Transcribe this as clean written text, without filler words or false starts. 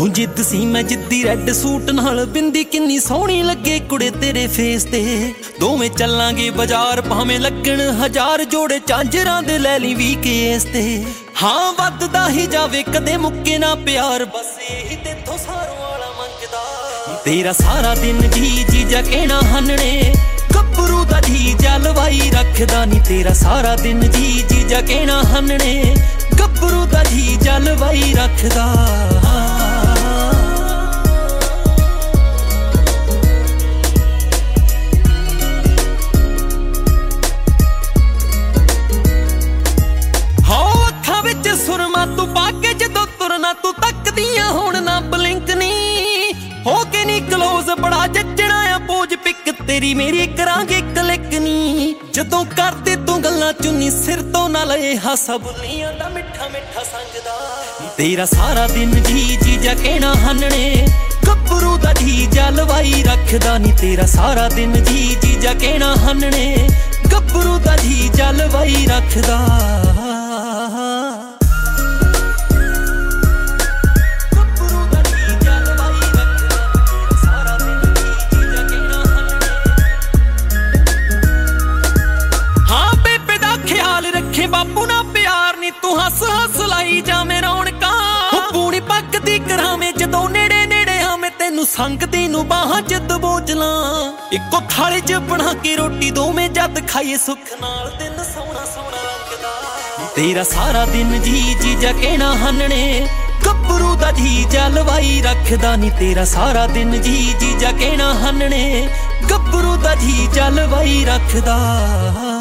ਤੂੰ ਜਿੱਦ ਸੀ ਮੈਂ ਜਿੱਦੀ ਰੈੱਡ ਸੂਟ ਨਾਲ ਬਿੰਦੀ ਕਿੰਨੀ ਸੋਹਣੀ ਲੱਗੇ ਕੁੜੇ ਤੇਰੇ ਫੇਸ ਤੇ। ਦੋਵੇਂ ਚੱਲਾਂਗੇ ਬਾਜ਼ਾਰ ਭਾਵੇਂ ਲੱਗਣ 1000 ਜੋੜੇ ਝਾਂਜਰਾਂ ਦੇ ਲੈ ਲਈ 20 ਕੇਸ ਤੇ। ਹਾਂ ਵੱਧਦਾ ਹੀ ਜਾਵੇ ਕਦੇ ਮੁੱਕੇ ਨਾ ਪਿਆਰ, ਬਸ ਇਹੀ ਤੇਥੋਂ ਸਾਰੋਂ ਵਾਲਾ ਮੰਗਦਾ। ਤੇਰਾ ਸਾਰਾ ਦਿਨ ਜੀ ਜੀਜਾ ਕਹਿਣਾ ਹਨਣੇ, ਗੱਭਰੂ ਦਾ ਜੀ ਜਲਵਾਈ ਰੱਖਦਾ ਨੀ। ਤੇਰਾ ਸਾਰਾ ਦਿਨ ਜੀ ਜੀਜਾ ਕਹਿਣਾ ਹਨਣੇ, ਗੱਭਰੂ ਦਾ ਜੀ ਜਲਵਾਈ ਰੱਖਦਾ। ਹਾਂ ਅੱਖਾਂ ਵਿੱਚ ਸੁਰਮਾ ਤੂੰ ਪਾ ਕੇ ਜਦੋਂ ਤੁਰਨਾ, ਤੂੰ ਤੱਕਦੀਆਂ ਹੁਣ ਨਾ ਬਲਿੰਕ ਨੀ ਹੋ ਕੇ ਨੀ ਕਲੋਜ਼, ਬੜਾ ਜੱਜਣਾ ਆ ਪੋਜ ਪਿਕ ਤੇਰੀ ਮੇਰੀ ਕਰਾਂਗੇ ਕਲਿੱਕ ਨੀ। ਜਦੋਂ ਕਰਦੇ ਤੂੰ ਗੱਲਾਂ ਚੁੰਨੀ ਸਿਰ ਤੋਂ ਨਾ ਲਏ ਹਾਸਾ, ਬੁੱਲੀਆਂ ਦਾ ਮਿੱਠਾ ਮਿੱਠਾ ਸੰਗਦਾ। ਤੇਰਾ ਸਾਰਾ ਦਿਨ ਜੀ ਜੀਜਾ ਕਹਿਣਾ ਹਨਣੇ, ਗੱਭਰੂ ਦਾ ਜੀ ਜਲਵਾਈ ਰੱਖਦਾ ਨੀ। ਤੇਰਾ ਸਾਰਾ ਦਿਨ ਜੀ ਜੀਜਾ ਕਹਿਣਾ ਹਨਣੇ, ਗੱਭਰੂ ਦਾ ਜੀ ਜਲਵਾਈ ਰੱਖਦਾ। ਬਾਪੂ ਨਾ ਪਿਆਰ ਨੀ ਤੂੰ ਹੱਸ ਹੱਸ ਲਾਈ ਜਾਵੇਂ ਰੌਣਕਾਂ, ਪੂਣੀ ਪੱਕਦੀ ਕਰਾਵੇਂ ਜਦੋਂ ਨੇੜੇ ਨੇੜੇ ਆਵੇਂ ਤੈਨੂੰ ਸੰਗਦੀ ਨੂੰ ਬਾਹਾਂ ਚ ਦਬੋਚ ਲਾਂ। ਇੱਕੋ ਥਾਲੀ ਚ ਬਣਾ ਕੇ ਰੋਟੀ ਦੋਵੇਂ ਜਦ ਖਾਈਏ ਸੁੱਖ ਨਾਲ ਦਿਨ ਸੋਹਣਾ ਸੋਹਣਾ ਲੱਗਦਾ। ਤੇਰਾ ਸਾਰਾ ਦਿਨ ਜੀ ਜੀਜਾ ਕਹਿਣਾ ਹਨਣੇ, ਗੱਭਰੂ ਦਾ ਜੀ ਜਲਵਾਈ ਰੱਖਦਾ ਨੀ। ਤੇਰਾ ਸਾਰਾ ਦਿਨ ਜੀ ਜੀਜਾ ਕਹਿਣਾ ਹਨਣੇ, ਗੱਭਰੂ ਦਾ ਜੀ ਜਲਵਾਈ ਰੱਖਦਾ।